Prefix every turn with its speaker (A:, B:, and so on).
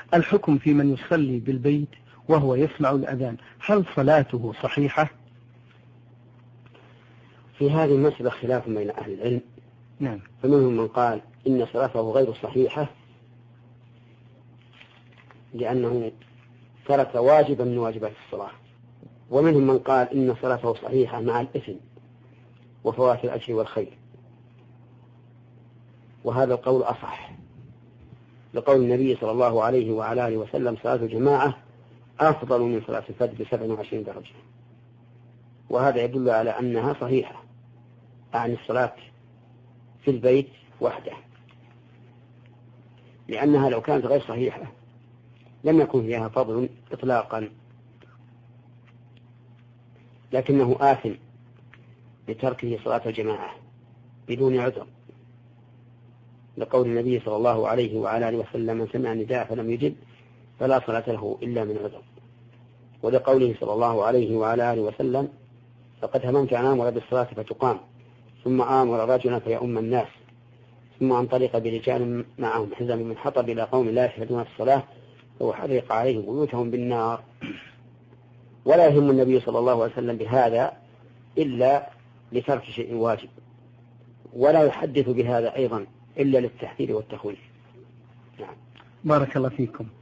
A: الحكم في من يصلي بالبيت وهو يسمع الأذان، هل صلاته صحيحة؟
B: في هذه المسألة خلاف بين أهل العلم.
A: نعم.
B: فمنهم من قال إن صلاته غير صحيحة لأنه ترك واجبا من واجبات الصلاة، ومنهم من قال إن صلاته صحيحة مع الإثم وفوات الأجر والخير، وهذا القول أصح لقول النبي صلى الله عليه وعلى آله وسلم: صلاة الجماعة أفضل من صلاة الفجر ب27 درجة. وهذا يدل على أنها صحيحة عن الصلاة في البيت وحده، لأنها لو كانت غير صحيحة لم يكن فيها فضل إطلاقا، لكنه آثم بتركه صلاة الجماعة بدون عذر، لقول النبي صلى الله عليه وعلى آله وسلم: من سمع النداء فلم يجب فلا صلاة له إلا من عذر. ولقوله صلى الله عليه وعلى آله وسلم: فقد هممت أن آمر بالصلاة فتقام، ثم آمر رجلا فيؤم الناس، ثم انطلق برجال معهم حزم من حطب إلى قوم لا يشهدون الصلاة وحرق عليهم بيوتهم بالنار. ولا يهم النبي صلى الله عليه وسلم بهذا إلا لترك شيء واجب، ولا يحدث بهذا أيضا إلا للتحذير والتخويف.
A: بارك الله فيكم.